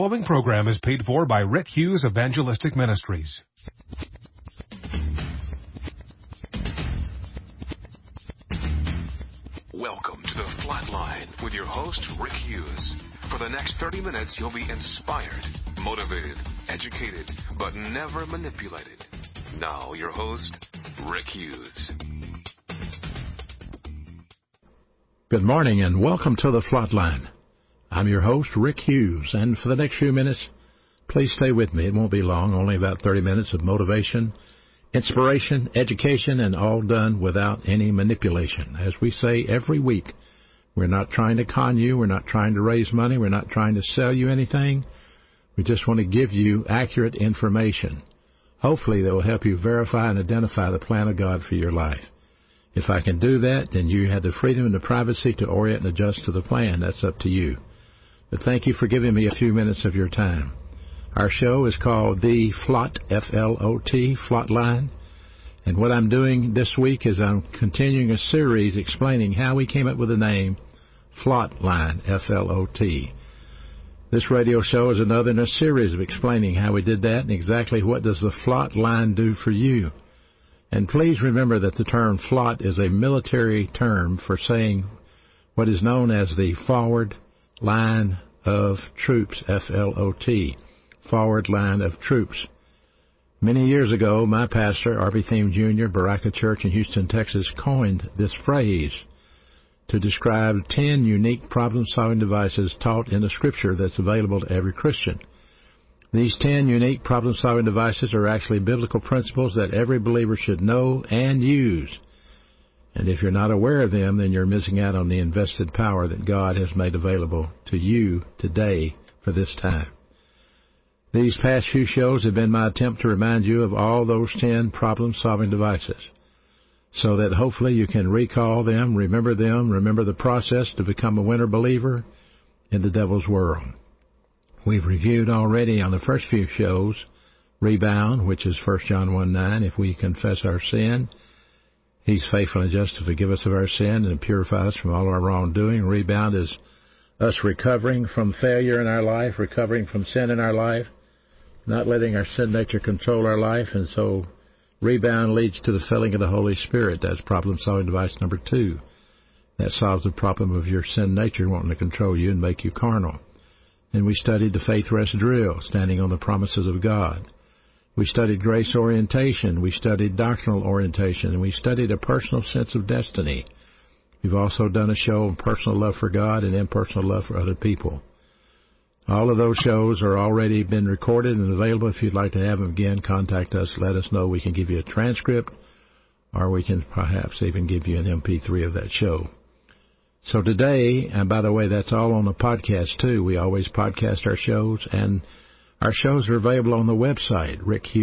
following program is paid for by Rick Hughes Evangelistic Ministries. Welcome to The Flatline with your host, Rick Hughes. For the next 30 minutes, you'll be inspired, motivated, educated, but never manipulated. Now, your host, Rick Hughes. Good morning and welcome to The Flatline. I'm your host, Rick Hughes, and for the next few minutes, please stay with me. It won't be long, only about 30 minutes of motivation, inspiration, education, and all done without any manipulation. As we say every week, we're not trying to con you, we're not trying to raise money, we're not trying to sell you anything. We just want to give you accurate information. Hopefully that will help you verify and identify the plan of God for your life. If I can do that, then you have the freedom and the privacy to orient and adjust to the plan. That's up to you. But thank you for giving me a few minutes of your time. Our show is called The Flot, F-L-O-T, Flatline. And what I'm doing this week is I'm continuing a series explaining how we came up with the name Flatline, F-L-O-T. This radio show is another in a series of explaining how we did that and exactly what does the Flatline do for you. And please remember that the term flot is a military term for saying what is known as the forward line of troops, F-L-O-T, forward line of troops. Many years ago, my pastor, R.B. Thiem Jr., Baraka Church in Houston, Texas, coined this phrase to describe 10 unique problem-solving devices taught in the Scripture that's available to every Christian. These 10 unique problem-solving devices are actually biblical principles that every believer should know and use. And if you're not aware of them, then you're missing out on the invested power that God has made available to you today for this time. These past few shows have been my attempt to remind you of all those 10 problem-solving devices so that hopefully you can recall them, remember the process to become a winner believer in the devil's world. We've reviewed already on the first few shows rebound, which is 1 John 1:9. If we confess our sin, He's faithful and just to forgive us of our sin and purify us from all our wrongdoing. Rebound is us recovering from failure in our life, recovering from sin in our life, not letting our sin nature control our life. And so rebound leads to the filling of the Holy Spirit. That's problem-solving device number 2. That solves the problem of your sin nature wanting to control you and make you carnal. And we studied the faith rest drill, standing on the promises of God. We studied grace orientation, we studied doctrinal orientation, and we studied a personal sense of destiny. We've also done a show on personal love for God and impersonal love for other people. All of those shows are already been recorded and available. If you'd like to have them again, contact us. Let us know. We can give you a transcript, or we can perhaps even give you an MP3 of that show. So today, and by the way, that's all on the podcast too. We always podcast our shows, and our shows are available on the website,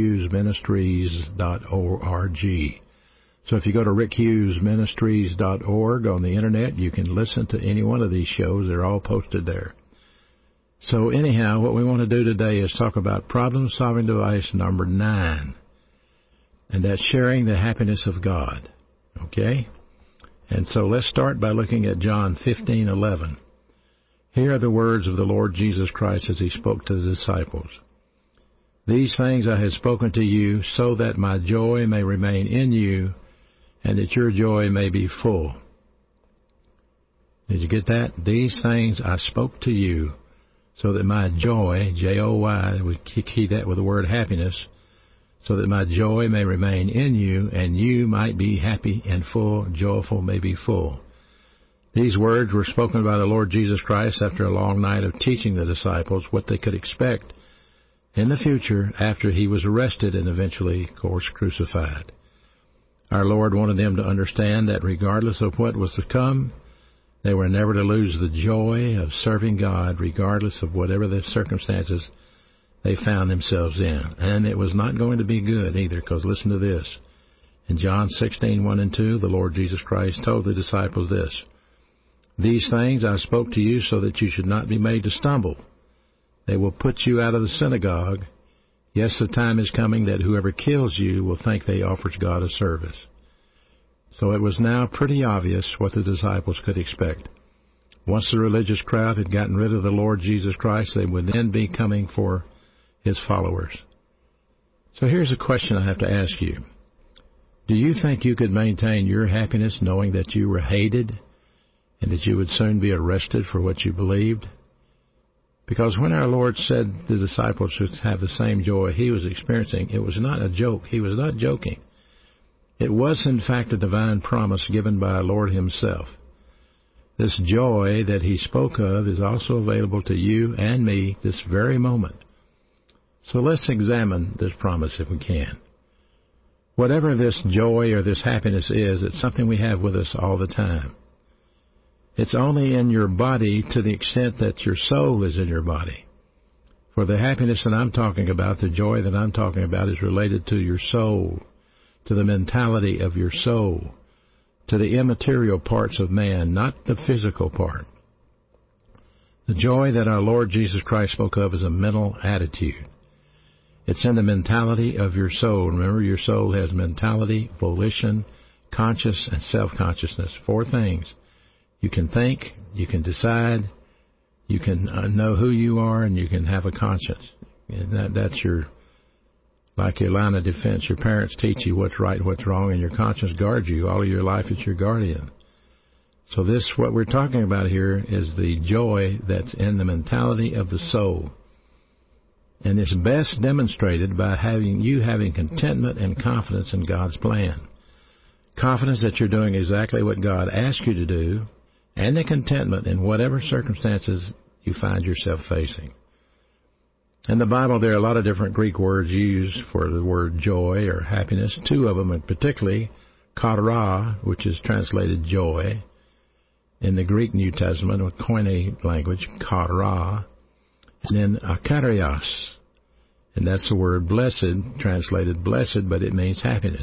rickhughesministries.org. So if you go to rickhughesministries.org on the Internet, you can listen to any one of these shows. They're all posted there. So anyhow, what we want to do today is talk about problem-solving device number 9, and that's sharing the happiness of God. Okay? And so let's start by looking at John 15:11. Here are the words of the Lord Jesus Christ as He spoke to the disciples. These things I have spoken to you so that my joy may remain in you and that your joy may be full. Did you get that? These things I spoke to you so that my joy, J-O-Y, we key that with the word happiness, so that my joy may remain in you and you might be happy and full, joyful may be full. These words were spoken by the Lord Jesus Christ after a long night of teaching the disciples what they could expect in the future after He was arrested and eventually, of course, crucified. Our Lord wanted them to understand that regardless of what was to come, they were never to lose the joy of serving God regardless of whatever the circumstances they found themselves in. And it was not going to be good either, because listen to this. In John 16:1 and 2, the Lord Jesus Christ told the disciples this, These things I spoke to you so that you should not be made to stumble. They will put you out of the synagogue. Yes, the time is coming that whoever kills you will think they offers God a service. So it was now pretty obvious what the disciples could expect. Once the religious crowd had gotten rid of the Lord Jesus Christ, they would then be coming for his followers. So here's a question I have to ask you. Do you think you could maintain your happiness knowing that you were hated and that you would soon be arrested for what you believed? Because when our Lord said the disciples should have the same joy he was experiencing, it was not a joke. He was not joking. It was, in fact, a divine promise given by our Lord himself. This joy that he spoke of is also available to you and me this very moment. So let's examine this promise if we can. Whatever this joy or this happiness is, it's something we have with us all the time. It's only in your body to the extent that your soul is in your body. For the happiness that I'm talking about, the joy that I'm talking about, is related to your soul, to the mentality of your soul, to the immaterial parts of man, not the physical part. The joy that our Lord Jesus Christ spoke of is a mental attitude. It's in the mentality of your soul. Remember, your soul has mentality, volition, conscious, and self-consciousness. 4 things. You can think, you can decide, you can know who you are, and you can have a conscience. And that's like your line of defense. Your parents teach you what's right and what's wrong, and your conscience guards you. All of your life it's your guardian. So what we're talking about here is the joy that's in the mentality of the soul. And it's best demonstrated by having contentment and confidence in God's plan. Confidence that you're doing exactly what God asked you to do, and the contentment in whatever circumstances you find yourself facing. In the Bible, there are a lot of different Greek words used for the word joy or happiness. 2 of them, and particularly chara, which is translated joy. In the Greek New Testament, or Koine language, chara. And then akarios, and that's the word blessed, translated blessed, but it means happiness.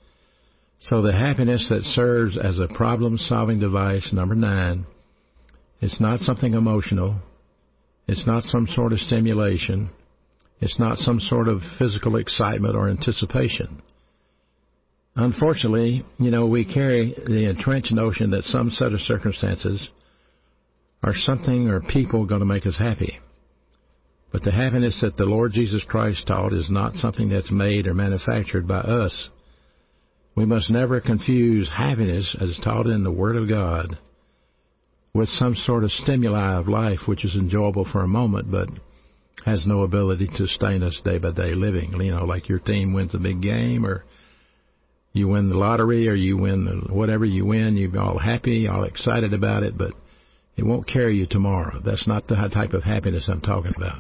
So the happiness that serves as a problem-solving device, number 9, it's not something emotional. It's not some sort of stimulation. It's not some sort of physical excitement or anticipation. Unfortunately, we carry the entrenched notion that some set of circumstances or something or people going to make us happy. But the happiness that the Lord Jesus Christ taught is not something that's made or manufactured by us. We must never confuse happiness as taught in the Word of God with some sort of stimuli of life which is enjoyable for a moment but has no ability to sustain us day-by-day living. Like your team wins a big game, or you win the lottery, or you win whatever you win, you're all happy, all excited about it, but it won't carry you tomorrow. That's not the type of happiness I'm talking about.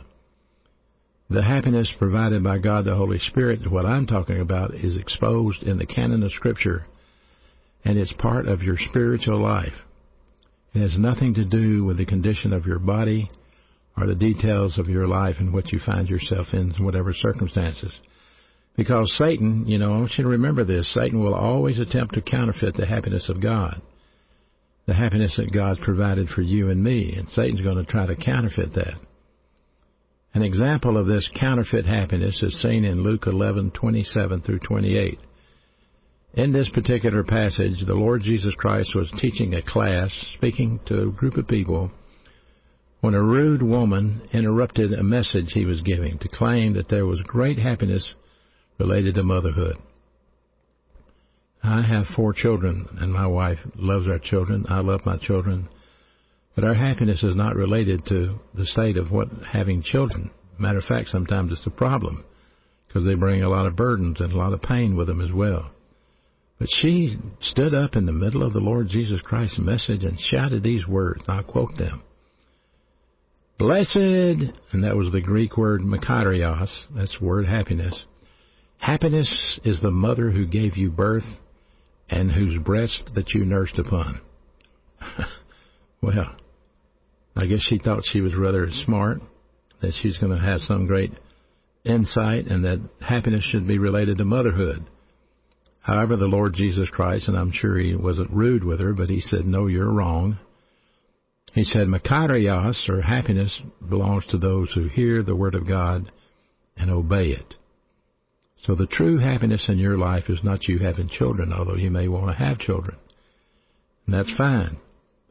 The happiness provided by God the Holy Spirit, what I'm talking about, is exposed in the canon of Scripture, and it's part of your spiritual life. It has nothing to do with the condition of your body or the details of your life and what you find yourself in whatever circumstances. Because Satan, I want you to remember this, Satan will always attempt to counterfeit the happiness of God, the happiness that God's provided for you and me, and Satan's going to try to counterfeit that. An example of this counterfeit happiness is seen in Luke 11:27 through 28. In this particular passage, the Lord Jesus Christ was teaching a class, speaking to a group of people, when a rude woman interrupted a message he was giving to claim that there was great happiness related to motherhood. I have 4 children, and my wife loves our children. I love my children. But our happiness is not related to the state of having children. Matter of fact, sometimes it's a problem because they bring a lot of burdens and a lot of pain with them as well. But she stood up in the middle of the Lord Jesus Christ's message and shouted these words. I'll quote them. Blessed, and that was the Greek word makarios, that's the word happiness. Happiness is the mother who gave you birth and whose breast that you nursed upon. Well, I guess she thought she was rather smart, that she's going to have some great insight, and that happiness should be related to motherhood. However, the Lord Jesus Christ, and I'm sure he wasn't rude with her, but he said, no, you're wrong. He said, makarios, or happiness, belongs to those who hear the Word of God and obey it. So the true happiness in your life is not you having children, although you may want to have children. And that's fine.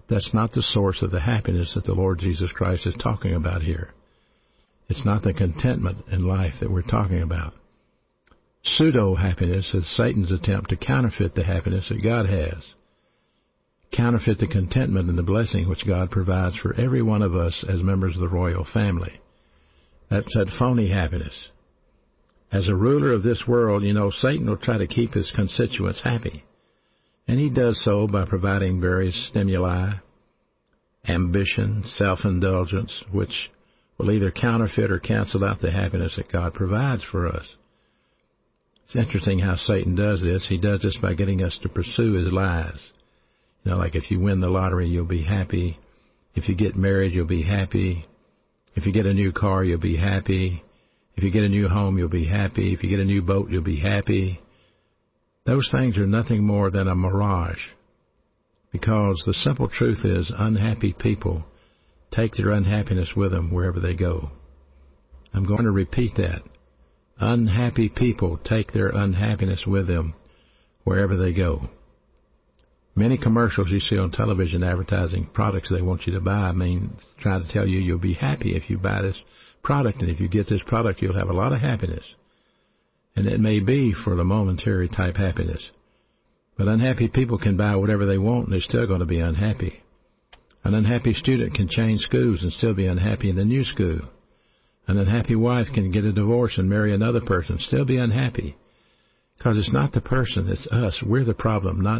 That's not the source of the happiness that the Lord Jesus Christ is talking about here. It's not the contentment in life that we're talking about. Pseudo-happiness is Satan's attempt to counterfeit the happiness that God has. Counterfeit the contentment and the blessing which God provides for every one of us as members of the royal family. That's that phony happiness. As a ruler of this world, Satan will try to keep his constituents happy. And he does so by providing various stimuli, ambition, self-indulgence, which will either counterfeit or cancel out the happiness that God provides for us. It's interesting how Satan does this. He does this by getting us to pursue his lies. Like if you win the lottery, you'll be happy. If you get married, you'll be happy. If you get a new car, you'll be happy. If you get a new home, you'll be happy. If you get a new boat, you'll be happy. Those things are nothing more than a mirage. Because the simple truth is, unhappy people take their unhappiness with them wherever they go. I'm going to repeat that. Unhappy people take their unhappiness with them wherever they go. Many commercials you see on television advertising products they want you to buy trying to tell you you'll be happy if you buy this product, and if you get this product, you'll have a lot of happiness. And it may be for the momentary type happiness. But unhappy people can buy whatever they want, and they're still going to be unhappy. An unhappy student can change schools and still be unhappy in the new school. An unhappy wife can get a divorce and marry another person, still be unhappy. Because it's not the person, it's us. We're the problem, not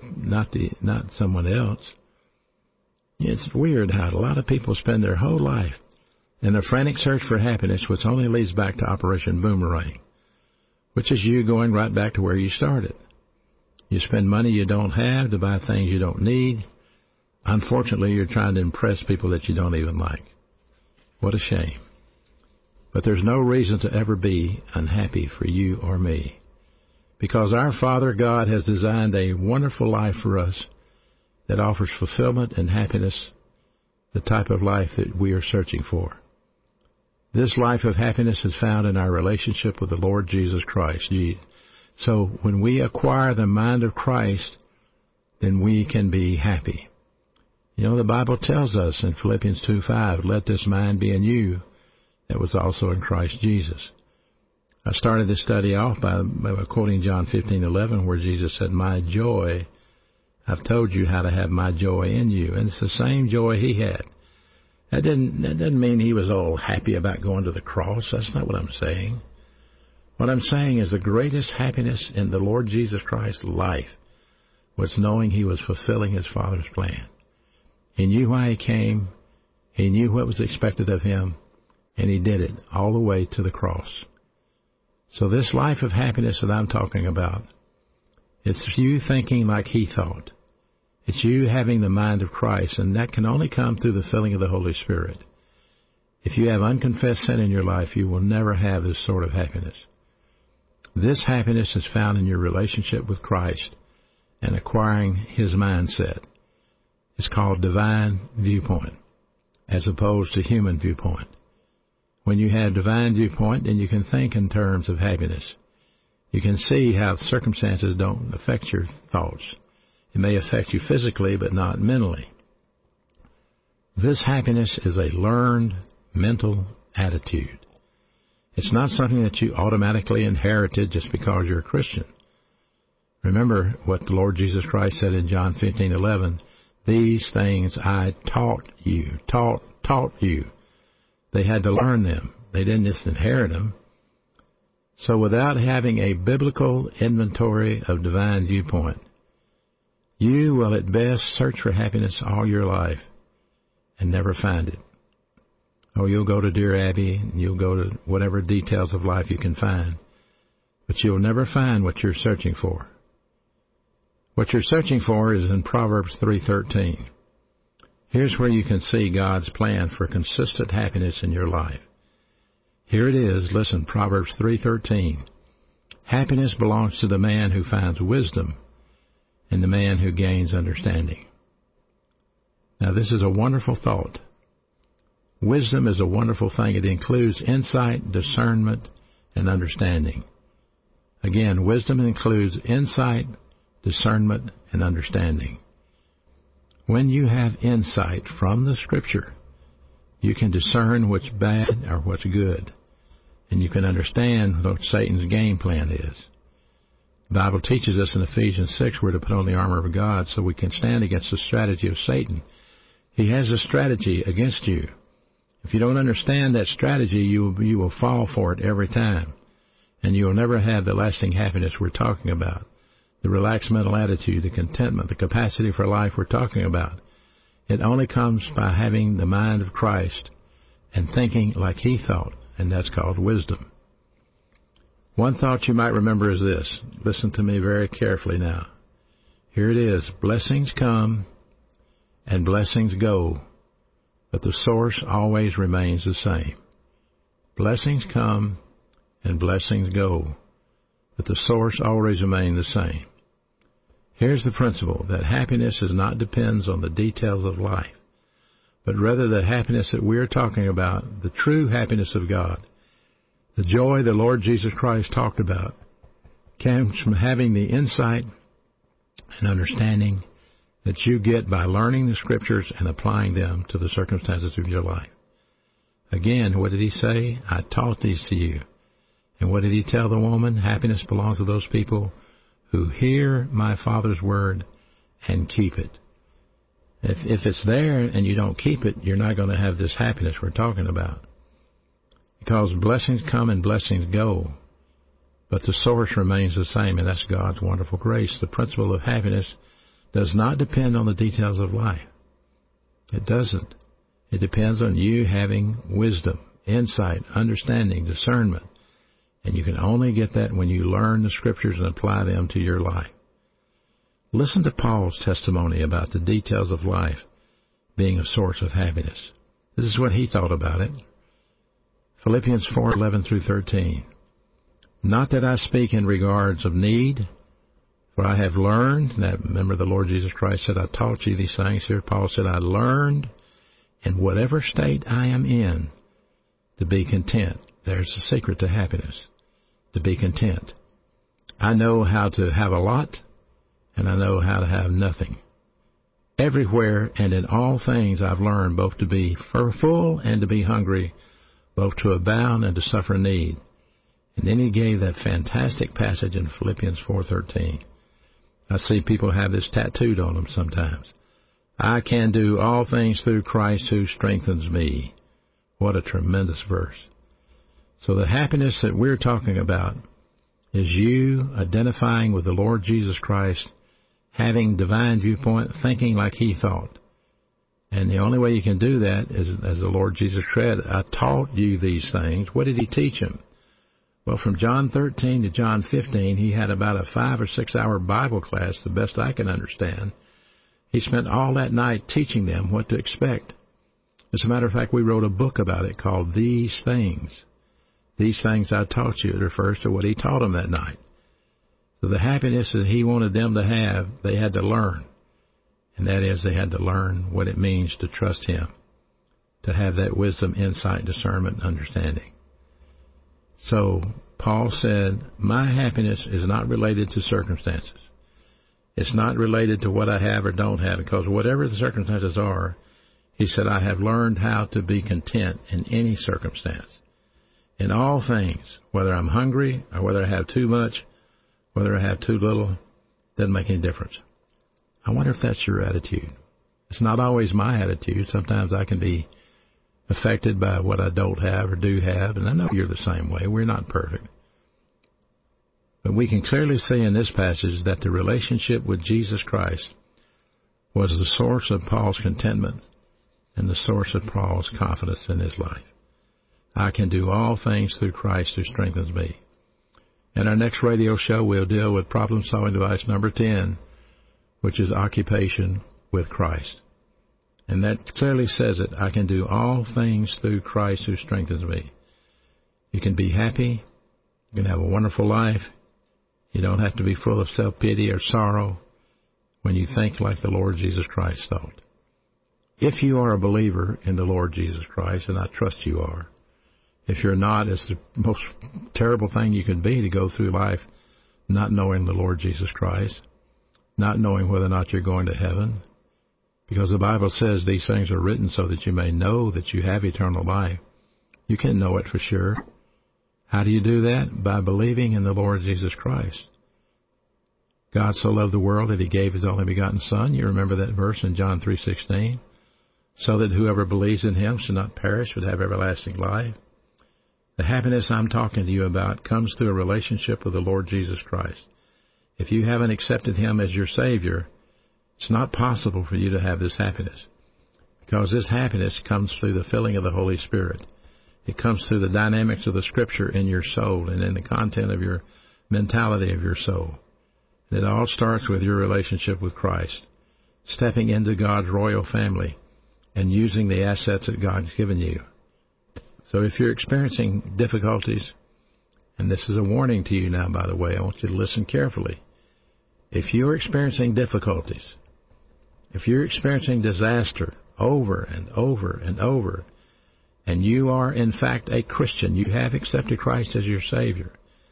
someone else. It's weird how a lot of people spend their whole life in a frantic search for happiness, which only leads back to Operation Boomerang, which is you going right back to where you started. You spend money you don't have to buy things you don't need. Unfortunately, you're trying to impress people that you don't even like. What a shame. But there's no reason to ever be unhappy for you or me, because our Father God has designed a wonderful life for us that offers fulfillment and happiness, the type of life that we are searching for. This life of happiness is found in our relationship with the Lord Jesus Christ. So when we acquire the mind of Christ, then we can be happy. The Bible tells us in Philippians 2:5, let this mind be in you that was also in Christ Jesus. I started this study off by quoting John 15:11, where Jesus said, my joy, I've told you how to have my joy in you. And it's the same joy he had. That doesn't mean he was all happy about going to the cross. That's not what I'm saying. What I'm saying is the greatest happiness in the Lord Jesus Christ's life was knowing he was fulfilling his Father's plan. He knew why he came. He knew what was expected of him. And he did it all the way to the cross. So this life of happiness that I'm talking about, it's you thinking like he thought. It's you having the mind of Christ, and that can only come through the filling of the Holy Spirit. If you have unconfessed sin in your life, you will never have this sort of happiness. This happiness is found in your relationship with Christ and acquiring his mindset. It's called divine viewpoint, as opposed to human viewpoint. When you have divine viewpoint, then you can think in terms of happiness. You can see how circumstances don't affect your thoughts. It may affect you physically, but not mentally. This happiness is a learned mental attitude. It's not something that you automatically inherited just because you're a Christian. Remember what the Lord Jesus Christ said in John 15:11, these things I taught you. Taught you. They had to learn them. They didn't just inherit them. So without having a biblical inventory of divine viewpoint, you will at best search for happiness all your life and never find it. Or you'll go to Dear Abby and you'll go to whatever details of life you can find, but you'll never find what you're searching for. What you're searching for is in Proverbs 3:13. Here's where you can see God's plan for consistent happiness in your life. Here it is. Listen, Proverbs 3:13. Happiness belongs to the man who finds wisdom and the man who gains understanding. Now, this is a wonderful thought. Wisdom is a wonderful thing. It includes insight, discernment, and understanding. Again, wisdom includes insight, discernment, and understanding. When you have insight from the Scripture, you can discern what's bad or what's good, and you can understand what Satan's game plan is. The Bible teaches us in Ephesians 6 we're to put on the armor of God so we can stand against the strategy of Satan. He has a strategy against you. If you don't understand that strategy, you will fall for it every time, and you will never have the lasting happiness we're talking about, the relaxed mental attitude, the contentment, the capacity for life we're talking about. It only comes by having the mind of Christ and thinking like He thought, and that's called wisdom. One thought you might remember is this. Listen to me very carefully now. Here it is. Blessings come and blessings go, but the source always remains the same. Blessings come and blessings go, but the source always remains the same. Here's the principle, that happiness depends on the details of life, but rather the happiness that we're talking about, the true happiness of God, the joy the Lord Jesus Christ talked about, comes from having the insight and understanding that you get by learning the Scriptures and applying them to the circumstances of your life. Again, what did He say? I taught these to you. And what did He tell the woman? Happiness belongs to those people who hear my Father's word and keep it. If it's there and you don't keep it, you're not going to have this happiness we're talking about. Because blessings come and blessings go, but the source remains the same, and that's God's wonderful grace. The principle of happiness does not depend on the details of life. It doesn't. It depends on you having wisdom, insight, understanding, discernment. And you can only get that when you learn the Scriptures and apply them to your life. Listen to Paul's testimony about the details of life being a source of happiness. This is what he thought about it. Philippians 4:11 through 13. Not that I speak in regards of need, for I have learned, that, remember the Lord Jesus Christ said, I taught you these things. Here Paul said, I learned in whatever state I am in to be content. There's the secret to happiness, to be content. I know how to have a lot, and I know how to have nothing. Everywhere and in all things I've learned both to be full and to be hungry, both to abound and to suffer need. And then he gave that fantastic passage in Philippians 4:13. I see people have this tattooed on them sometimes. I can do all things through Christ who strengthens me. What a tremendous verse. So the happiness that we're talking about is you identifying with the Lord Jesus Christ, having divine viewpoint, thinking like He thought. And the only way you can do that is, as the Lord Jesus said, I taught you these things. What did He teach him? Well, from John 13 to John 15, he had about a 5 or 6 hour Bible class, the best I can understand. He spent all that night teaching them what to expect. As a matter of fact, we wrote a book about it called These Things. These things I taught you. It refers to what he taught them that night. So the happiness that he wanted them to have, they had to learn. And that is, they had to learn what it means to trust Him, to have that wisdom, insight, discernment, and understanding. So Paul said, my happiness is not related to circumstances. It's not related to what I have or don't have, because whatever the circumstances are, he said, I have learned how to be content in any circumstance. In all things, whether I'm hungry or whether I have too much, whether I have too little, doesn't make any difference. I wonder if that's your attitude. It's not always my attitude. Sometimes I can be affected by what I don't have or do have, and I know you're the same way. We're not perfect. But we can clearly see in this passage that the relationship with Jesus Christ was the source of Paul's contentment and the source of Paul's confidence in his life. I can do all things through Christ who strengthens me. In our next radio show, we'll deal with problem-solving device number 10, which is occupation with Christ. And that clearly says it. I can do all things through Christ who strengthens me. You can be happy. You can have a wonderful life. You don't have to be full of self-pity or sorrow when you think like the Lord Jesus Christ thought. If you are a believer in the Lord Jesus Christ, and I trust you are, if you're not, it's the most terrible thing you can be, to go through life not knowing the Lord Jesus Christ, not knowing whether or not you're going to heaven. Because the Bible says these things are written so that you may know that you have eternal life. You can know it for sure. How do you do that? By believing in the Lord Jesus Christ. God so loved the world that he gave his only begotten Son. You remember that verse in John 3:16? So that whoever believes in him shall not perish but have everlasting life. The happiness I'm talking to you about comes through a relationship with the Lord Jesus Christ. If you haven't accepted him as your Savior, it's not possible for you to have this happiness. Because this happiness comes through the filling of the Holy Spirit. It comes through the dynamics of the Scripture in your soul and in the content of your mentality of your soul. And it all starts with your relationship with Christ, stepping into God's royal family and using the assets that God's given you. So if you're experiencing difficulties, and this is a warning to you now, by the way, I want you to listen carefully. If you're experiencing difficulties, if you're experiencing disaster over and over and over, and you are in fact a Christian, you have accepted Christ as your Savior,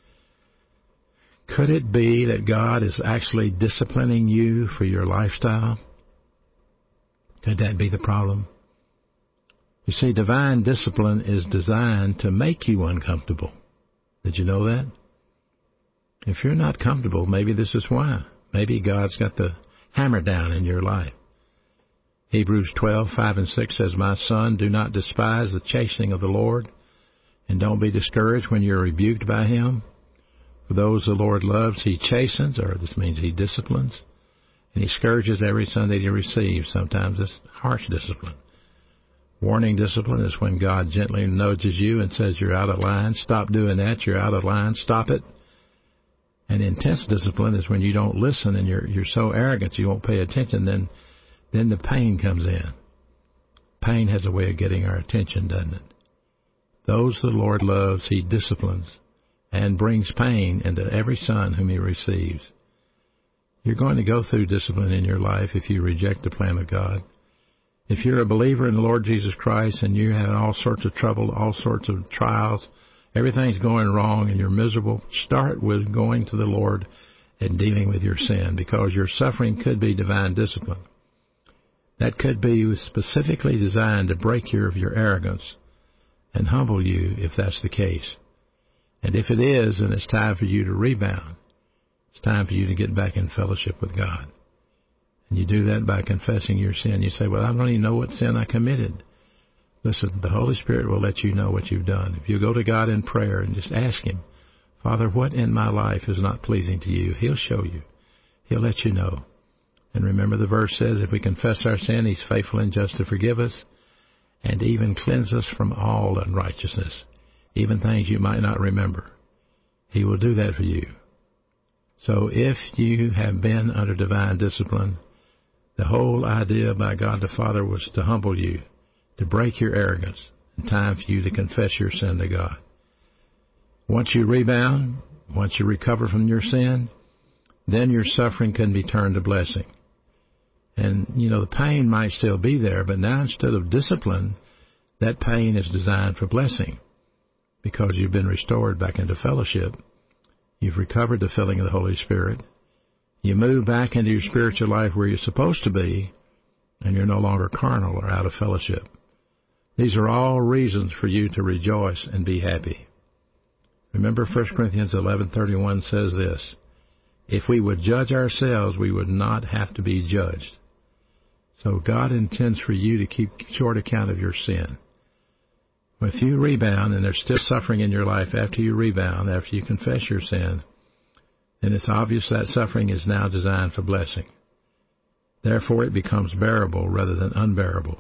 could it be that God is actually disciplining you for your lifestyle? Could that be the problem? You see, divine discipline is designed to make you uncomfortable. Did you know that? If you're not comfortable, maybe this is why. Maybe God's got the hammer down in your life. Hebrews 12:5-6 says, My son, do not despise the chastening of the Lord, and don't be discouraged when you're rebuked by him. For those the Lord loves, he chastens, or this means he disciplines, and he scourges every son that he receives. Sometimes it's harsh discipline. Warning discipline is when God gently nudges you and says you're out of line. Stop doing that. You're out of line. Stop it. And intense discipline is when you don't listen and you're so arrogant you won't pay attention. Then the pain comes in. Pain has a way of getting our attention, doesn't it? Those the Lord loves, he disciplines and brings pain into every son whom he receives. You're going to go through discipline in your life if you reject the plan of God. If you're a believer in the Lord Jesus Christ and you have all sorts of trouble, all sorts of trials, everything's going wrong and you're miserable, start with going to the Lord and dealing with your sin, because your suffering could be divine discipline. That could be specifically designed to break your arrogance and humble you if that's the case. And if it is, then it's time for you to rebound. It's time for you to get back in fellowship with God. And you do that by confessing your sin. You say, well, I don't even know what sin I committed. Listen, the Holy Spirit will let you know what you've done. If you go to God in prayer and just ask him, Father, what in my life is not pleasing to you? He'll show you. He'll let you know. And remember the verse says, if we confess our sin, he's faithful and just to forgive us and even cleanse us from all unrighteousness, even things you might not remember. He will do that for you. So if you have been under divine discipline, the whole idea by God the Father was to humble you, to break your arrogance, and time for you to confess your sin to God. Once you rebound, once you recover from your sin, then your suffering can be turned to blessing. And, the pain might still be there, but now instead of discipline, that pain is designed for blessing, because you've been restored back into fellowship. You've recovered the filling of the Holy Spirit. You move back into your spiritual life where you're supposed to be, and you're no longer carnal or out of fellowship. These are all reasons for you to rejoice and be happy. Remember 1 Corinthians 11:31 says this, if we would judge ourselves, we would not have to be judged. So God intends for you to keep short account of your sin. If you rebound and there's still suffering in your life after you rebound, after you confess your sin, then it's obvious that suffering is now designed for blessing. Therefore, it becomes bearable rather than unbearable.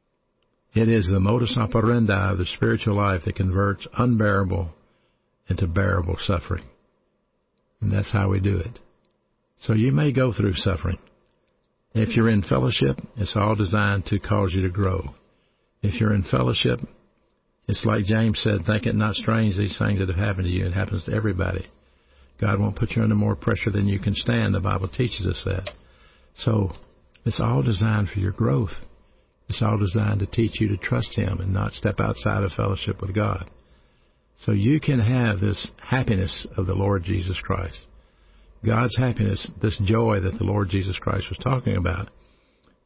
It is the modus operandi of the spiritual life that converts unbearable into bearable suffering. And that's how we do it. So you may go through suffering. If you're in fellowship, it's all designed to cause you to grow. If you're in fellowship, it's like James said, think it not strange these things that have happened to you. It happens to everybody. God won't put you under more pressure than you can stand. The Bible teaches us that. So it's all designed for your growth. It's all designed to teach you to trust him and not step outside of fellowship with God. So you can have this happiness of the Lord Jesus Christ. God's happiness, this joy that the Lord Jesus Christ was talking about,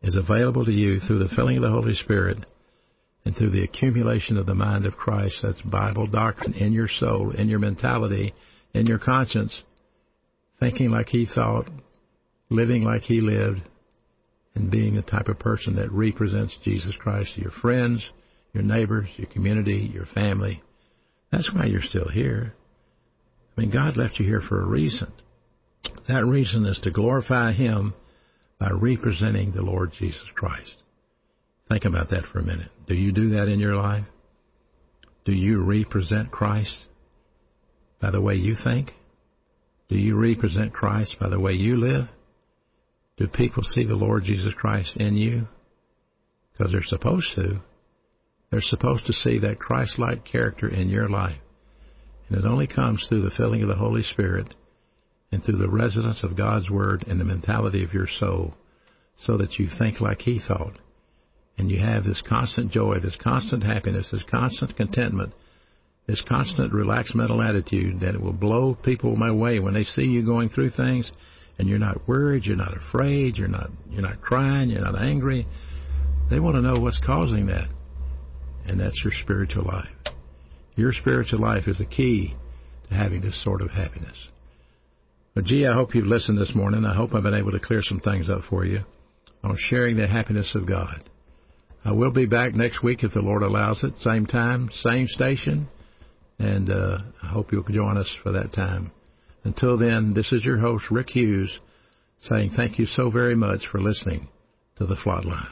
is available to you through the filling of the Holy Spirit and through the accumulation of the mind of Christ. That's Bible doctrine in your soul, in your mentality, in your conscience, thinking like He thought, living like He lived, and being the type of person that represents Jesus Christ to your friends, your neighbors, your community, your family. That's why you're still here. I mean, God left you here for a reason. That reason is to glorify Him by representing the Lord Jesus Christ. Think about that for a minute. Do you do that in your life? Do you represent Christ by the way you think? Do you represent Christ by the way you live? Do people see the Lord Jesus Christ in you? Because they're supposed to. They're supposed to see that Christ-like character in your life. And it only comes through the filling of the Holy Spirit and through the residence of God's Word in the mentality of your soul, so that you think like He thought. And you have this constant joy, this constant happiness, this constant contentment, this constant relaxed mental attitude that it will blow people away when they see you going through things and you're not worried, you're not afraid, you're not crying, you're not angry. They want to know what's causing that. And that's your spiritual life. Your spiritual life is the key to having this sort of happiness. But gee, I hope you've listened this morning. I hope I've been able to clear some things up for you on sharing the happiness of God. I will be back next week if the Lord allows it. Same time, same station. And I hope you'll join us for that time. Until then, this is your host, Rick Hughes, saying thank you so very much for listening to The Flatline.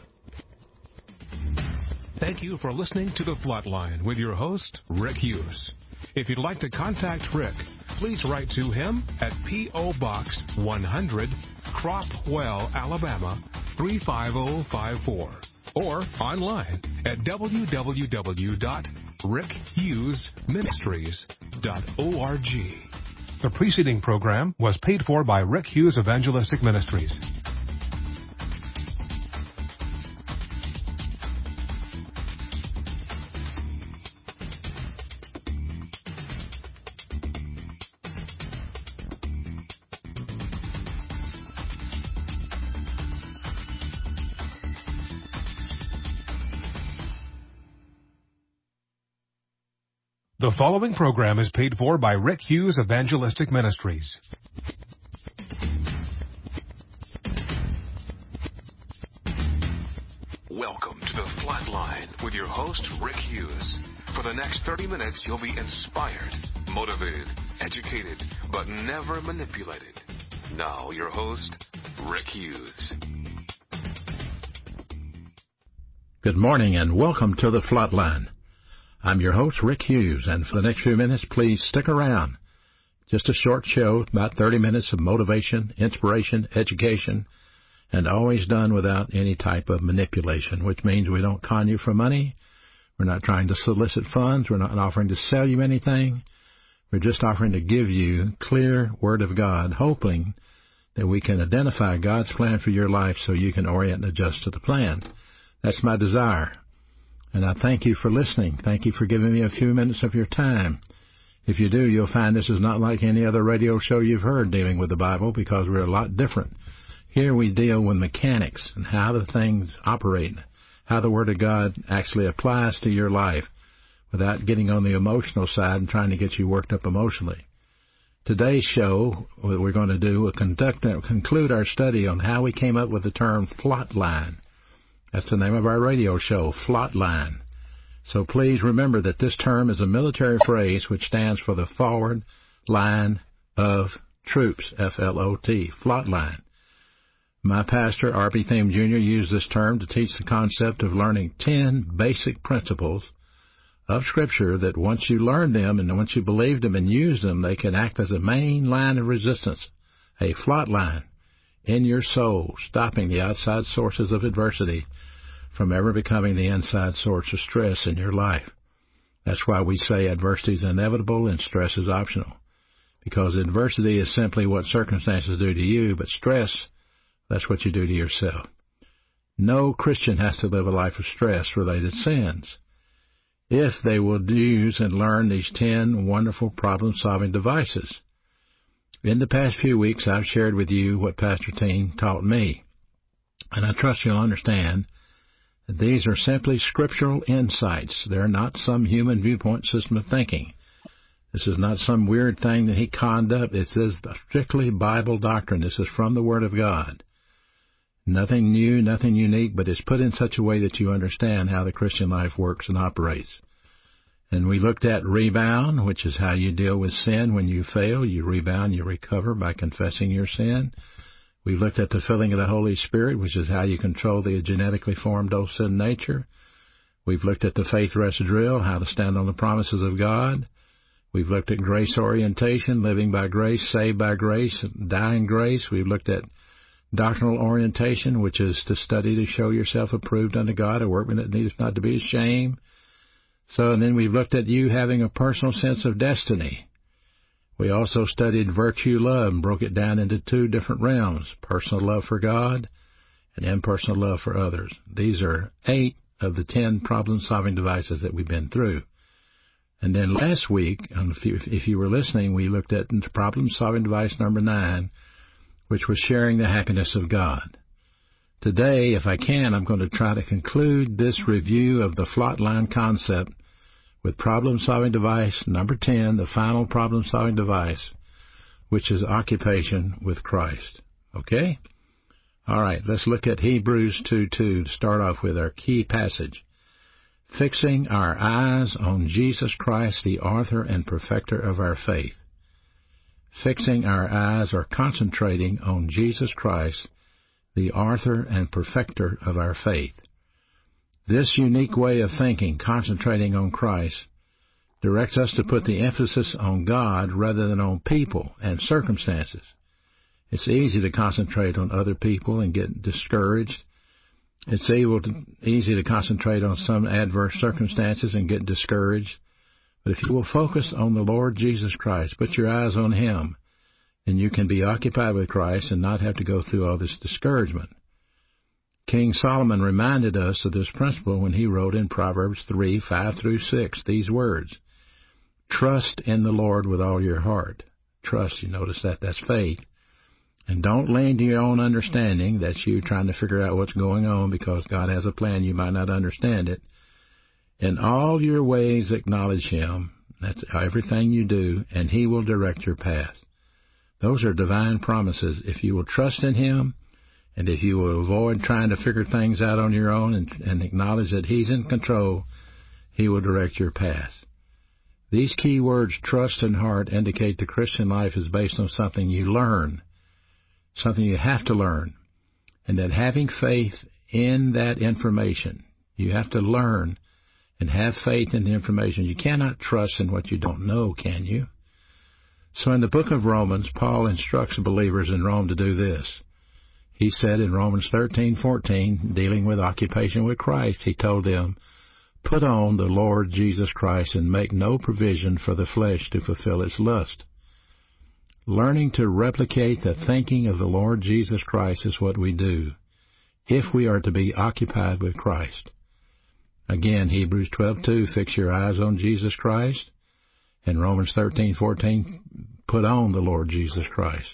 Thank you for listening to The Flatline with your host, Rick Hughes. If you'd like to contact Rick, please write to him at P.O. Box 100, Cropwell, Alabama, 35054. Or online at www.rickhughesministries.org. The preceding program was paid for by Rick Hughes Evangelistic Ministries. The following program is paid for by Rick Hughes Evangelistic Ministries. Welcome to The Flatline with your host, Rick Hughes. For the next 30 minutes, you'll be inspired, motivated, educated, but never manipulated. Now, your host, Rick Hughes. Good morning and welcome to The Flatline. I'm your host, Rick Hughes, and for the next few minutes, please stick around. Just a short show, about 30 minutes of motivation, inspiration, education, and always done without any type of manipulation, which means we don't con you for money. We're not trying to solicit funds. We're not offering to sell you anything. We're just offering to give you clear Word of God, hoping that we can identify God's plan for your life so you can orient and adjust to the plan. That's my desire. And I thank you for listening. Thank you for giving me a few minutes of your time. If you do, you'll find this is not like any other radio show you've heard dealing with the Bible, because we're a lot different. Here we deal with mechanics and how the things operate, how the Word of God actually applies to your life without getting on the emotional side and trying to get you worked up emotionally. Today's show, what we're going to do, will conclude our study on how we came up with the term flatline. That's the name of our radio show, Flatline. So please remember that this term is a military phrase which stands for the forward line of troops, F-L-O-T, Flatline. My pastor, R.B. Thieme Jr., used this term to teach the concept of learning 10 basic principles of Scripture that once you learn them and once you believe them and use them, they can act as a main line of resistance, a flat line in your soul, stopping the outside sources of adversity from ever becoming the inside source of stress in your life. That's why we say adversity is inevitable and stress is optional, because adversity is simply what circumstances do to you, but stress, that's what you do to yourself. No Christian has to live a life of stress-related sins if they will use and learn these 10 wonderful problem-solving devices. In the past few weeks, I've shared with you what Pastor Thieme taught me. And I trust you'll understand that these are simply scriptural insights. They're not some human viewpoint system of thinking. This is not some weird thing that he conned up. This is strictly Bible doctrine. This is from the Word of God. Nothing new, nothing unique, but it's put in such a way that you understand how the Christian life works and operates. And we looked at rebound, which is how you deal with sin when you fail. You rebound, you recover by confessing your sin. We looked at the filling of the Holy Spirit, which is how you control the genetically formed old sin nature. We've looked at the faith rest drill, how to stand on the promises of God. We've looked at grace orientation, living by grace, saved by grace, die in grace. We've looked at doctrinal orientation, which is to study to show yourself approved unto God, a workman that needeth not to be ashamed. And then we've looked at you having a personal sense of destiny. We also studied virtue love and broke it down into two different realms, personal love for God and impersonal love for others. These are 8 of the 10 problem-solving devices that we've been through. And then last week, if you were listening, we looked at problem-solving device number 9, which was sharing the happiness of God. Today, if I can, I'm going to try to conclude this review of the flatline concept with problem-solving device number 10, the final problem-solving device, which is occupation with Christ. Okay? All right, let's look at Hebrews 2:2 to start off with our key passage. Fixing our eyes on Jesus Christ, the author and perfecter of our faith. Fixing our eyes or concentrating on Jesus Christ, the author and perfecter of our faith. This unique way of thinking, concentrating on Christ, directs us to put the emphasis on God rather than on people and circumstances. It's easy to concentrate on other people and get discouraged. It's easy to concentrate on some adverse circumstances and get discouraged. But if you will focus on the Lord Jesus Christ, put your eyes on Him, then you can be occupied with Christ and not have to go through all this discouragement. King Solomon reminded us of this principle when he wrote in Proverbs 3:5-6 these words, "Trust in the Lord with all your heart." Trust, you notice that's faith. And don't lean to your own understanding. That's you trying to figure out what's going on because God has a plan. You might not understand it. In all your ways acknowledge Him. That's everything you do, and He will direct your path. Those are divine promises. If you will trust in Him, and if you will avoid trying to figure things out on your own and acknowledge that He's in control, He will direct your path. These key words, trust and heart, indicate the Christian life is based on something you learn, something you have to learn, and that having faith in that information, you have to learn and have faith in the information. You cannot trust in what you don't know, can you? So in the book of Romans, Paul instructs believers in Rome to do this. He said in Romans 13:14, dealing with occupation with Christ, he told them, "Put on the Lord Jesus Christ and make no provision for the flesh to fulfill its lust." Learning to replicate the thinking of the Lord Jesus Christ is what we do if we are to be occupied with Christ. Again, Hebrews 12:2, fix your eyes on Jesus Christ. And Romans 13:14, put on the Lord Jesus Christ.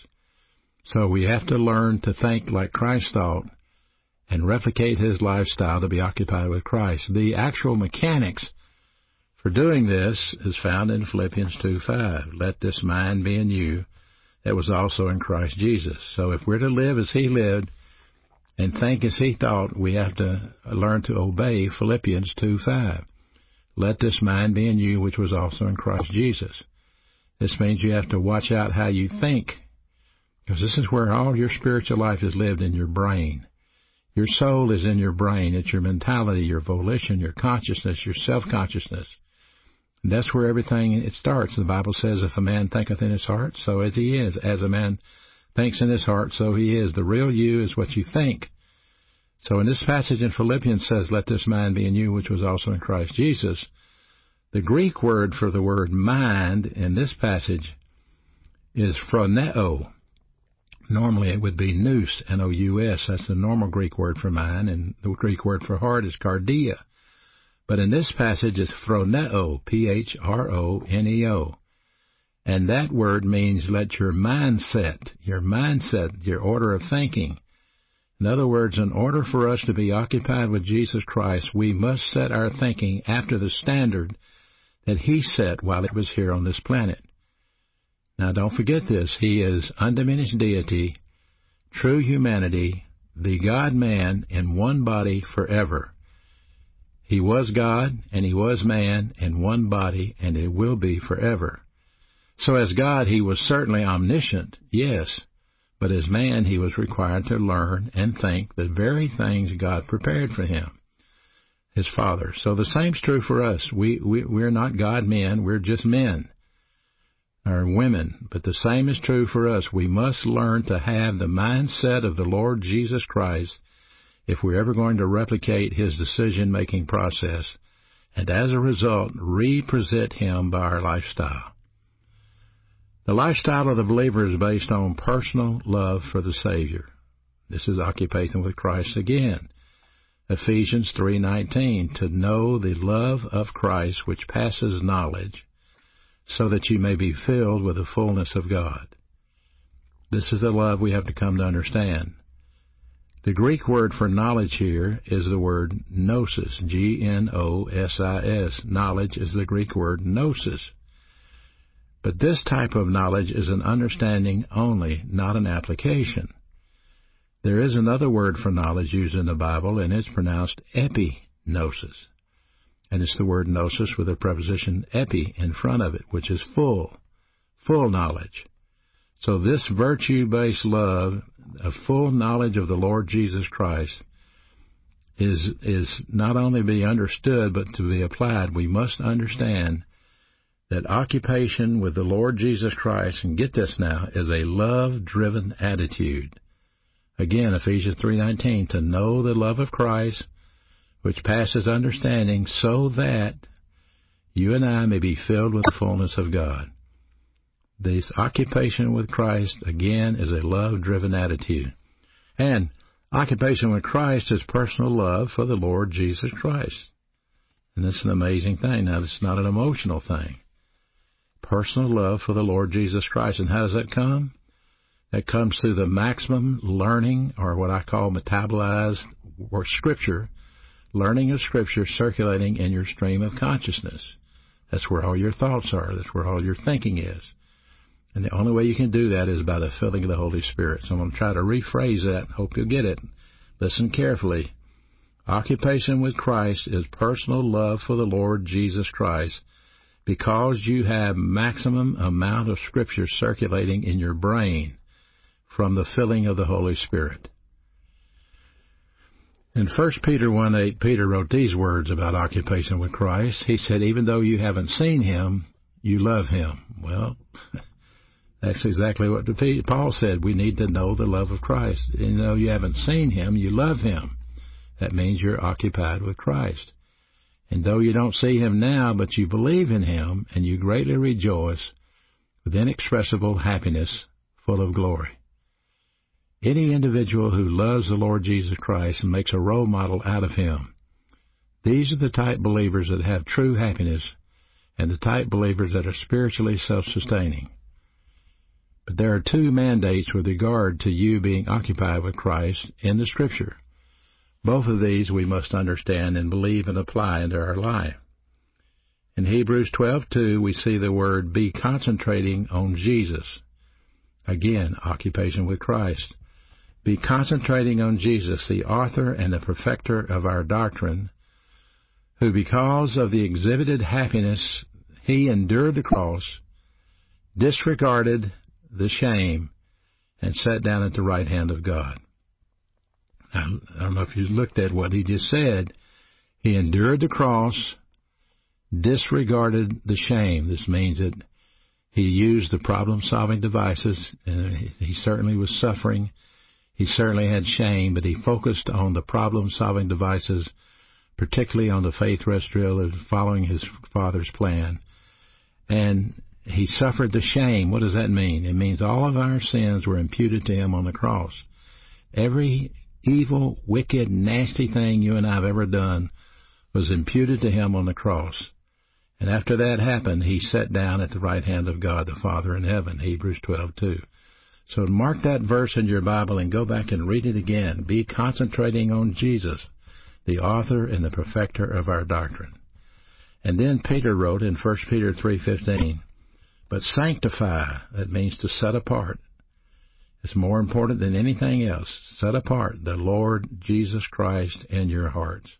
So we have to learn to think like Christ thought and replicate His lifestyle to be occupied with Christ. The actual mechanics for doing this is found in Philippians 2:5. Let this mind be in you that was also in Christ Jesus. So if we're to live as He lived and think as He thought, we have to learn to obey Philippians 2:5. Let this mind be in you which was also in Christ Jesus. This means you have to watch out how you think, because this is where all your spiritual life is lived, in your brain. Your soul is in your brain. It's your mentality, your volition, your consciousness, your self-consciousness. And that's where everything it starts. The Bible says, if a man thinketh in his heart, so as he is. As a man thinks in his heart, so he is. The real you is what you think. So in this passage in Philippians says, let this mind be in you, which was also in Christ Jesus. The Greek word for the word mind in this passage is phroneo. Normally it would be nous, N-O-U-S. That's the normal Greek word for mind, and the Greek word for heart is cardia. But in this passage it's phroneo, P-H-R-O-N-E-O. And that word means let your mindset, your order of thinking, In other words, in order for us to be occupied with Jesus Christ, we must set our thinking after the standard that He set while He was here on this planet. Now, don't forget this. He is undiminished deity, true humanity, the God-man in one body forever. He was God, and He was man in one body, and it will be forever. So as God, He was certainly omniscient, yes, but as man, He was required to learn and think the very things God prepared for Him, His Father. So the same's true for us. We're not God-men, we're just men, or women, but the same is true for us. We must learn to have the mindset of the Lord Jesus Christ if we're ever going to replicate His decision-making process, and as a result, represent Him by our lifestyle. The lifestyle of the believer is based on personal love for the Savior. This is occupation with Christ again. Ephesians 3:19, to know the love of Christ which passes knowledge, so that you may be filled with the fullness of God. This is the love we have to come to understand. The Greek word for knowledge here is the word gnosis, Gnosis. Knowledge is the Greek word gnosis. But this type of knowledge is an understanding only, not an application. There is another word for knowledge used in the Bible, and it's pronounced epignosis. And it's the word gnosis with the preposition epi in front of it, which is full knowledge. So this virtue-based love, a full knowledge of the Lord Jesus Christ, is not only to be understood, but to be applied. We must understand that occupation with the Lord Jesus Christ, and get this now, is a love-driven attitude. Again, Ephesians 3:19, to know the love of Christ, which passes understanding, so that you and I may be filled with the fullness of God. This occupation with Christ, again, is a love-driven attitude. And occupation with Christ is personal love for the Lord Jesus Christ. And this is an amazing thing. Now, this is not an emotional thing. Personal love for the Lord Jesus Christ. And how does that come? That comes through the maximum learning, or what I call metabolized or Scripture, learning of Scripture circulating in your stream of consciousness. That's where all your thoughts are. That's where all your thinking is. And the only way you can do that is by the filling of the Holy Spirit. So I'm going to try to rephrase that. Hope you'll get it. Listen carefully. Occupation with Christ is personal love for the Lord Jesus Christ, because you have maximum amount of Scripture circulating in your brain from the filling of the Holy Spirit. In 1 Peter 1:8, Peter wrote these words about occupation with Christ. He said, even though you haven't seen Him, you love Him. Well, that's exactly what Paul said. We need to know the love of Christ. Even though you haven't seen Him, you love Him. That means you're occupied with Christ. And though you don't see Him now, but you believe in Him, and you greatly rejoice with inexpressible happiness full of glory. Any individual who loves the Lord Jesus Christ and makes a role model out of Him, these are the type believers that have true happiness, and the type believers that are spiritually self-sustaining. But there are two mandates with regard to you being occupied with Christ in the Scripture. Both of these we must understand and believe and apply into our life. In Hebrews 12:2, we see the word be concentrating on Jesus. Again, occupation with Christ. Be concentrating on Jesus, the author and the perfecter of our doctrine, who because of the exhibited happiness He endured the cross, disregarded the shame, and sat down at the right hand of God. Now, I don't know if you looked at what he just said. He endured the cross, disregarded the shame. This means that he used the problem-solving devices, and he certainly was suffering. He certainly had shame, but he focused on the problem-solving devices, particularly on the faith rest drill and following his Father's plan. And he suffered the shame. What does that mean? It means all of our sins were imputed to him on the cross. Every evil, wicked, nasty thing you and I have ever done was imputed to him on the cross. And after that happened, he sat down at the right hand of God the Father in heaven, Hebrews 12:2. So mark that verse in your Bible and go back and read it again. Be concentrating on Jesus, the author and the perfecter of our doctrine. And then Peter wrote in 1 Peter 3:15, but sanctify, that means to set apart. It's more important than anything else. Set apart the Lord Jesus Christ in your hearts.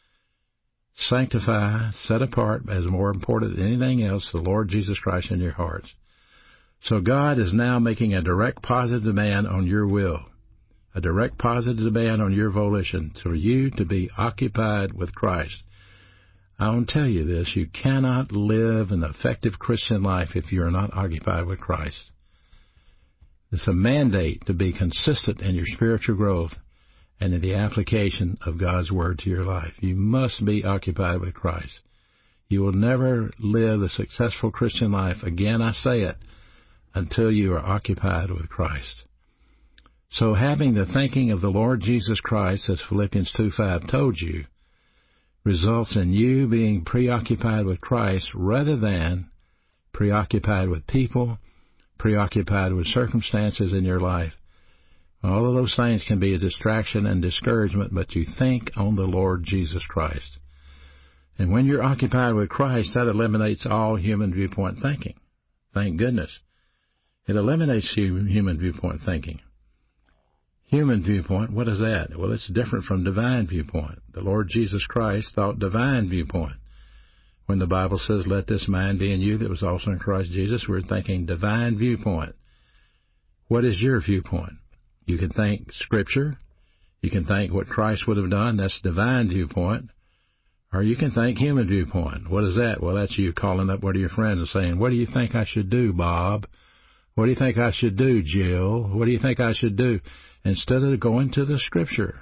Sanctify, set apart as more important than anything else, the Lord Jesus Christ in your hearts. So God is now making a direct positive demand on your will, a direct positive demand on your volition for you to be occupied with Christ. I want to tell you this, you cannot live an effective Christian life if you are not occupied with Christ. It's a mandate to be consistent in your spiritual growth and in the application of God's Word to your life. You must be occupied with Christ. You will never live a successful Christian life, again I say it, until you are occupied with Christ. So having the thinking of the Lord Jesus Christ, as Philippians 2:5 told you, results in you being preoccupied with Christ rather than preoccupied with people, preoccupied with circumstances in your life. All of those things can be a distraction and discouragement, but you think on the Lord Jesus Christ. And when you're occupied with Christ, that eliminates all human viewpoint thinking. Thank goodness. It eliminates human viewpoint thinking. Human viewpoint, what is that? Well, it's different from divine viewpoint. The Lord Jesus Christ thought divine viewpoint. When the Bible says, let this mind be in you that was also in Christ Jesus, we're thinking divine viewpoint. What is your viewpoint? You can think Scripture. You can think what Christ would have done. That's divine viewpoint. Or you can think human viewpoint. What is that? Well, that's you calling up one of your friends and saying, what do you think I should do, Bob? What do you think I should do, Jill? What do you think I should do? Instead of going to the Scripture.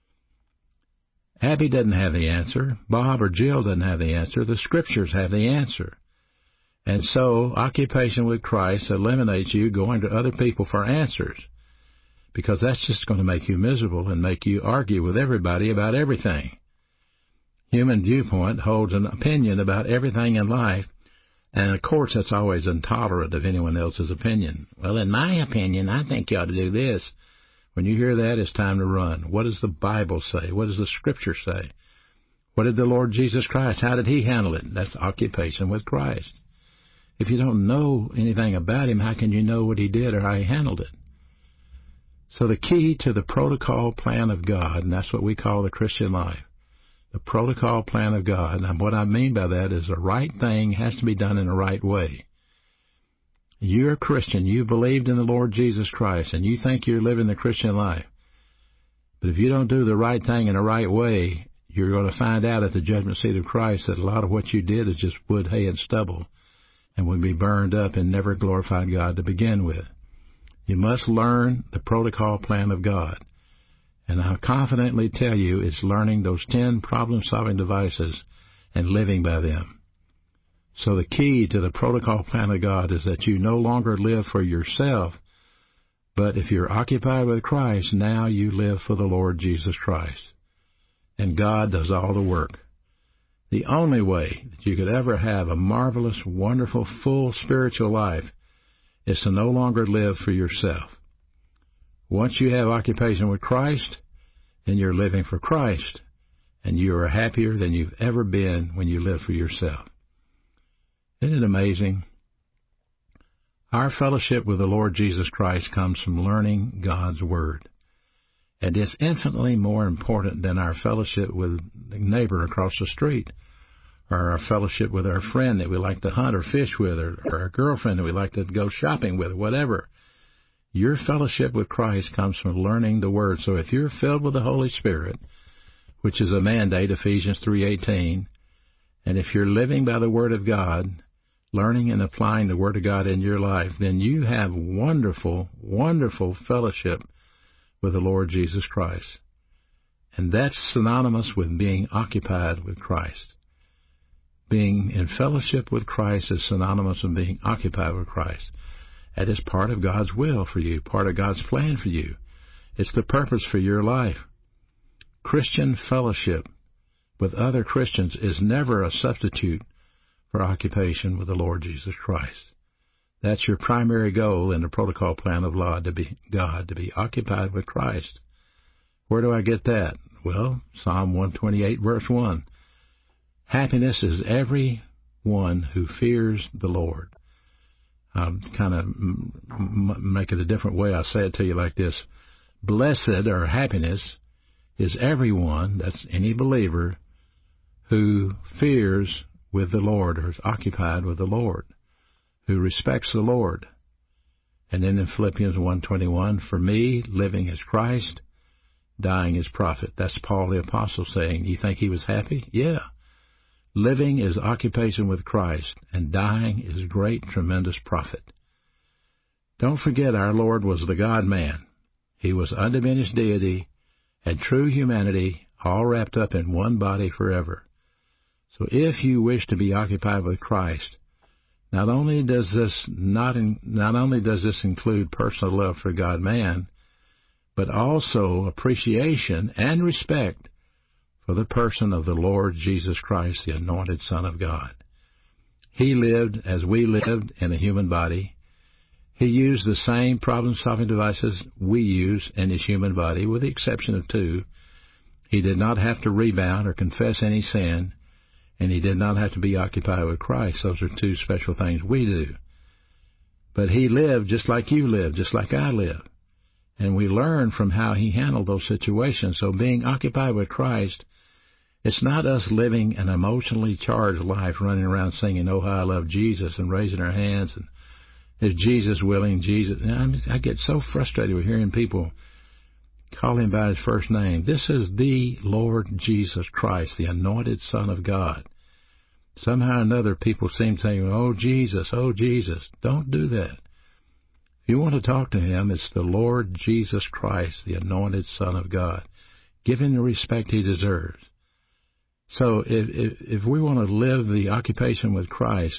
Abby doesn't have the answer. Bob or Jill doesn't have the answer. The Scriptures have the answer. And so occupation with Christ eliminates you going to other people for answers, because that's just going to make you miserable and make you argue with everybody about everything. Human viewpoint holds an opinion about everything in life, and of course that's always intolerant of anyone else's opinion. Well, in my opinion, I think you ought to do this. When you hear that, it's time to run. What does the Bible say? What does the Scripture say? What did the Lord Jesus Christ, how did He handle it? That's occupation with Christ. If you don't know anything about Him, how can you know what He did or how He handled it? So the key to the protocol plan of God, and that's what we call the Christian life, the protocol plan of God. And what I mean by that is the right thing has to be done in the right way. You're a Christian. You believed in the Lord Jesus Christ, and you think you're living the Christian life. But if you don't do the right thing in the right way, you're going to find out at the judgment seat of Christ that a lot of what you did is just wood, hay, and stubble, and will be burned up and never glorified God to begin with. You must learn the protocol plan of God. And I'll confidently tell you it's learning those 10 problem-solving devices and living by them. So the key to the protocol plan of God is that you no longer live for yourself, but if you're occupied with Christ, now you live for the Lord Jesus Christ. And God does all the work. The only way that you could ever have a marvelous, wonderful, full spiritual life is to no longer live for yourself. Once you have occupation with Christ, then you're living for Christ, and you are happier than you've ever been when you live for yourself. Isn't it amazing? Our fellowship with the Lord Jesus Christ comes from learning God's Word. And it's infinitely more important than our fellowship with the neighbor across the street, or our fellowship with our friend that we like to hunt or fish with, or our girlfriend that we like to go shopping with, whatever. Your fellowship with Christ comes from learning the Word. So if you're filled with the Holy Spirit, which is a mandate, Ephesians 3:18, and if you're living by the Word of God, learning and applying the Word of God in your life, then you have wonderful, wonderful fellowship with the Lord Jesus Christ. And that's synonymous with being occupied with Christ. Being in fellowship with Christ is synonymous with being occupied with Christ. That is part of God's will for you, part of God's plan for you. It's the purpose for your life. Christian fellowship with other Christians is never a substitute for occupation with the Lord Jesus Christ. That's your primary goal in the protocol plan of God, to be occupied with Christ. Where do I get that? Well, Psalm 128, verse 1. Happiness is every one who fears the Lord. I'll kind of make it a different way. I'll say it to you like this. Blessed, or happiness, is everyone, that's any believer, who fears with the Lord, or is occupied with the Lord, who respects the Lord. And then in Philippians 1:21, for me, living is Christ, dying is profit. That's Paul the Apostle saying, you think he was happy? Yeah. Living is occupation with Christ, and dying is great, tremendous profit. Don't forget our Lord was the God-man. He was undiminished deity and true humanity, all wrapped up in one body forever. So if you wish to be occupied with Christ, not only does this include personal love for God-man, but also appreciation and respect for the person of the Lord Jesus Christ, the anointed Son of God. He lived as we lived in a human body. He used the same problem-solving devices we use in his human body, with the exception of two. He did not have to rebound or confess any sin, and he did not have to be occupied with Christ. Those are two special things we do. But he lived just like you live, just like I live. And we learn from how he handled those situations. So being occupied with Christ, it's not us living an emotionally charged life, running around singing, oh, how I love Jesus, and raising our hands, and is Jesus willing, Jesus. I get so frustrated with hearing people call him by his first name. This is the Lord Jesus Christ, the anointed Son of God. Somehow or another, people seem to say, oh, Jesus, oh, Jesus. Don't do that. If you want to talk to him, it's the Lord Jesus Christ, the anointed Son of God. Give him the respect he deserves. So if we want to live the occupation with Christ,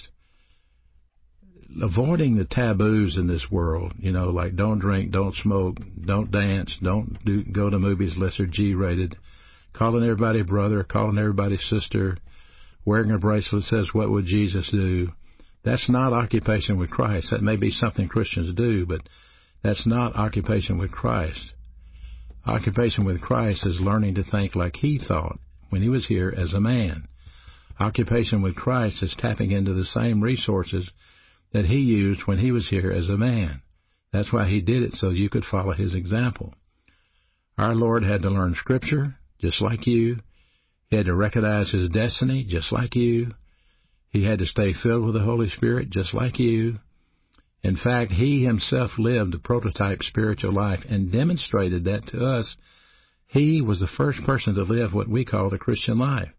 avoiding the taboos in this world, like don't drink, don't smoke, don't dance, don't go to movies unless they're G-rated, calling everybody brother, calling everybody sister, wearing a bracelet that says, what would Jesus do? That's not occupation with Christ. That may be something Christians do, but that's not occupation with Christ. Occupation with Christ is learning to think like he thought when he was here as a man. Occupation with Christ is tapping into the same resources that he used when he was here as a man. That's why he did it, so you could follow his example. Our Lord had to learn Scripture, just like you. He had to recognize his destiny, just like you. He had to stay filled with the Holy Spirit, just like you. In fact, he himself lived the prototype spiritual life and demonstrated that to us. He was the first person to live what we call the Christian life.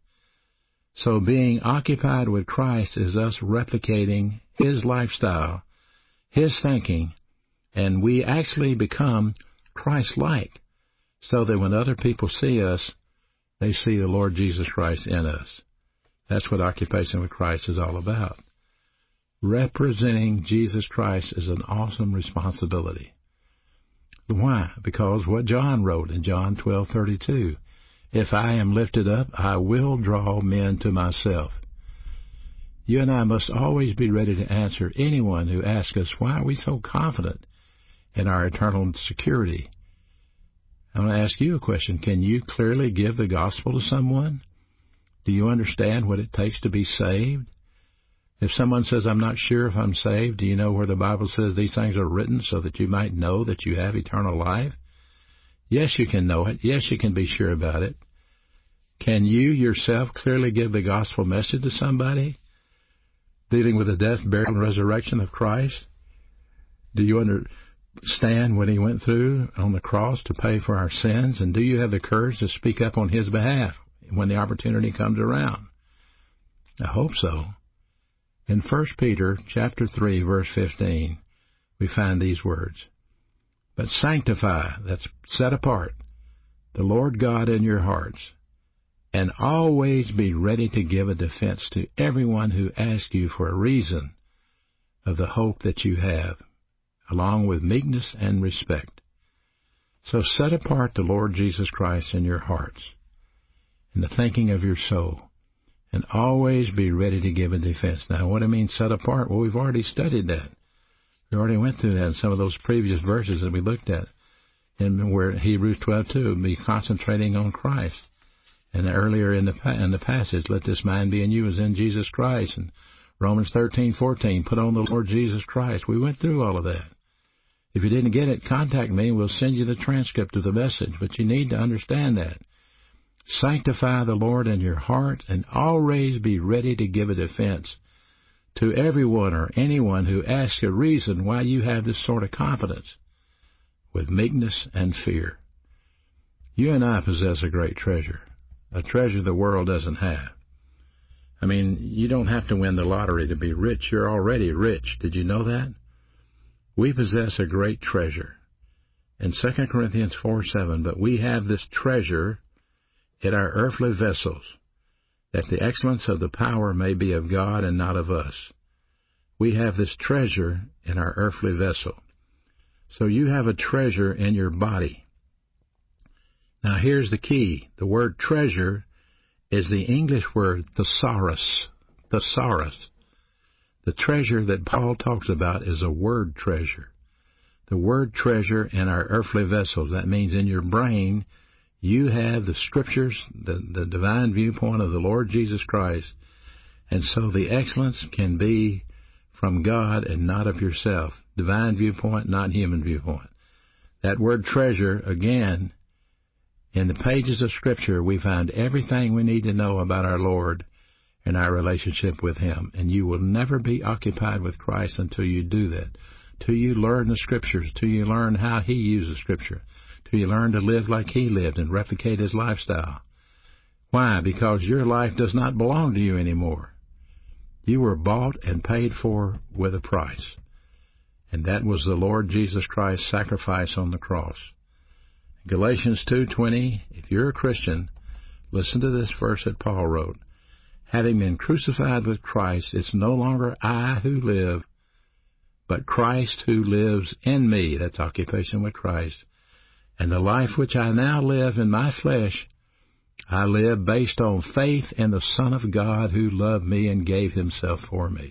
So being occupied with Christ is us replicating his lifestyle, his thinking, and we actually become Christ-like, so that when other people see us, they see the Lord Jesus Christ in us. That's what occupation with Christ is all about. Representing Jesus Christ is an awesome responsibility. Why? Because what John wrote in John 12:32, if I am lifted up, I will draw men to myself. You and I must always be ready to answer anyone who asks us, why are we so confident in our eternal security? I want to ask you a question. Can you clearly give the gospel to someone? Do you understand what it takes to be saved? If someone says, I'm not sure if I'm saved, do you know where the Bible says these things are written so that you might know that you have eternal life? Yes, you can know it. Yes, you can be sure about it. Can you yourself clearly give the gospel message to somebody dealing with the death, burial, and resurrection of Christ? Do you understand what he went through on the cross to pay for our sins? And do you have the courage to speak up on his behalf when the opportunity comes around? I hope so. In 1 Peter chapter 3, verse 15, we find these words. But sanctify, that's set apart, the Lord God in your hearts, and always be ready to give a defense to everyone who asks you for a reason of the hope that you have, along with meekness and respect. So set apart the Lord Jesus Christ in your hearts, in the thinking of your soul, and always be ready to give a defense. Now, what do I mean set apart? Well, we've already studied that. We already went through that in some of those previous verses that we looked at, in where Hebrews 12:2, be concentrating on Christ. And earlier in the passage, let this mind be in you as in Jesus Christ. And Romans 13:14, put on the Lord Jesus Christ. We went through all of that. If you didn't get it, contact me. We'll send you the transcript of the message. But you need to understand that. Sanctify the Lord in your heart and always be ready to give a defense to everyone or anyone who asks a reason why you have this sort of confidence, with meekness and fear. You and I possess a great treasure, a treasure the world doesn't have. I mean, you don't have to win the lottery to be rich. You're already rich. Did you know that? We possess a great treasure. In 2 Corinthians 4:7, but we have this treasure in our earthly vessels, that the excellence of the power may be of God and not of us. We have this treasure in our earthly vessel. So you have a treasure in your body. Now here's the key. The word treasure is the English word thesaurus. Thesaurus. The treasure that Paul talks about is a word treasure. The word treasure in our earthly vessels. That means in your brain, you have the Scriptures, the divine viewpoint of the Lord Jesus Christ, and so the excellence can be from God and not of yourself. Divine viewpoint, not human viewpoint. That word treasure, again, in the pages of Scripture, we find everything we need to know about our Lord and our relationship with Him. And you will never be occupied with Christ until you do that, till you learn the Scriptures, till you learn how He uses Scripture, till you learn to live like He lived and replicate His lifestyle. Why? Because your life does not belong to you anymore. You were bought and paid for with a price. And that was the Lord Jesus Christ's sacrifice on the cross. Galatians 2:20, if you're a Christian, listen to this verse that Paul wrote. Having been crucified with Christ, it's no longer I who live, but Christ who lives in me. That's occupation with Christ. And the life which I now live in my flesh, I live based on faith in the Son of God who loved me and gave Himself for me.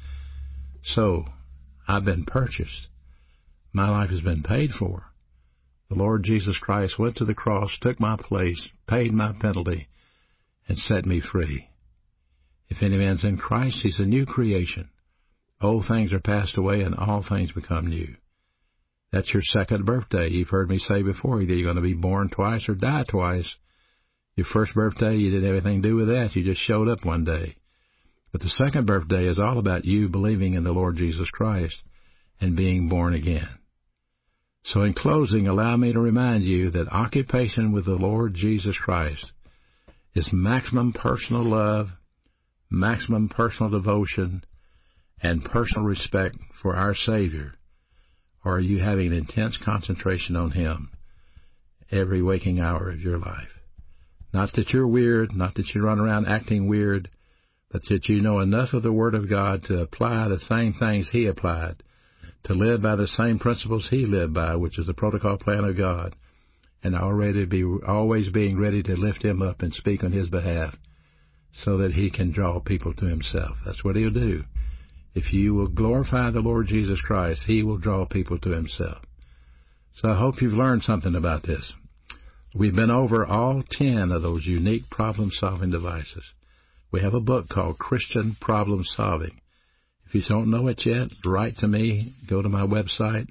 So, I've been purchased. My life has been paid for. The Lord Jesus Christ went to the cross, took my place, paid my penalty, and set me free. If any man's in Christ, he's a new creation. Old things are passed away and all things become new. That's your second birthday. You've heard me say before, either you're going to be born twice or die twice. Your first birthday, you didn't have anything to do with that. You just showed up one day. But the second birthday is all about you believing in the Lord Jesus Christ and being born again. So in closing, allow me to remind you that occupation with the Lord Jesus Christ is maximum personal love, maximum personal devotion, and personal respect for our Savior. Or are you having an intense concentration on Him every waking hour of your life? Not that you're weird, not that you run around acting weird, but that you know enough of the Word of God to apply the same things He applied, to live by the same principles He lived by, which is the protocol plan of God, and always being ready to lift Him up and speak on His behalf so that He can draw people to Himself. That's what He'll do. If you will glorify the Lord Jesus Christ, He will draw people to Himself. So I hope you've learned something about this. We've been over all 10 of those unique problem-solving devices. We have a book called Christian Problem Solving. If you don't know it yet, write to me. Go to my website,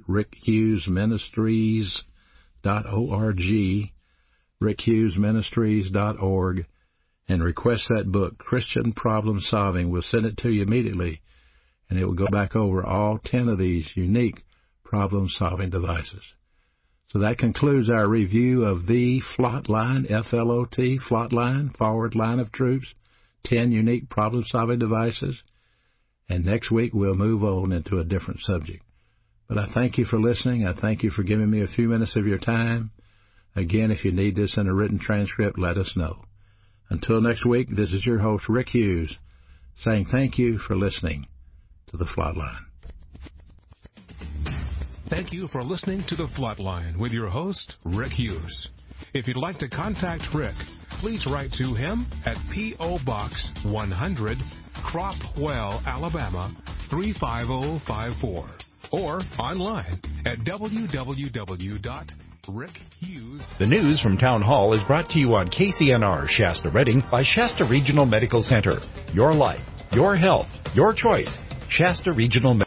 rickhughesministries.org, rickhughesministries.org, and request that book, Christian Problem Solving. We'll send it to you immediately, and it will go back over all 10 of these unique problem-solving devices. So that concludes our review of the Flotline, F-L-O-T, Flotline, Forward Line of Troops, 10 unique problem-solving devices. And next week we'll move on into a different subject. But I thank you for listening. I thank you for giving me a few minutes of your time. Again, if you need this in a written transcript, let us know. Until next week, this is your host, Rick Hughes, saying thank you for listening to The Flotline. Thank you for listening to The Flotline with your host, Rick Hughes. If you'd like to contact Rick, please write to him at P.O. Box 100, Cropwell, Alabama, 35054. or online at www.rickhughes. The news from Town Hall is brought to you on KCNR Shasta Redding by Shasta Regional Medical Center. Your life, your health, your choice. Shasta Regional Medical